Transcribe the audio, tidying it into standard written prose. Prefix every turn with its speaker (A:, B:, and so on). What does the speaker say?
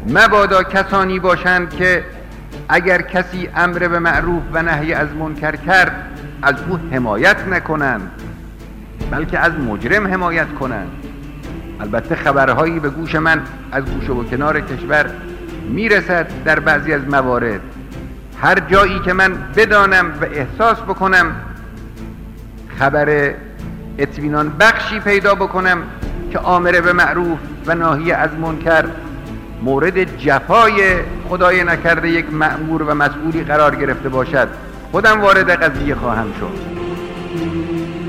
A: مبادا کسانی باشند که اگر کسی امر به معروف و نهی از منکر کرد از او حمایت نکنند، بلکه از مجرم حمایت کنند. البته خبرهایی به گوش من از گوشه و کنار کشور میرسد در بعضی از موارد. هر جایی که من بدانم و احساس بکنم خبر اطمینان بخشی پیدا بکنم که آمر به معروف و ناهی از منکر مورد جفای خدای نکرده یک مأمور و مسئولی قرار گرفته باشد، خودم وارد قضیه خواهم شد.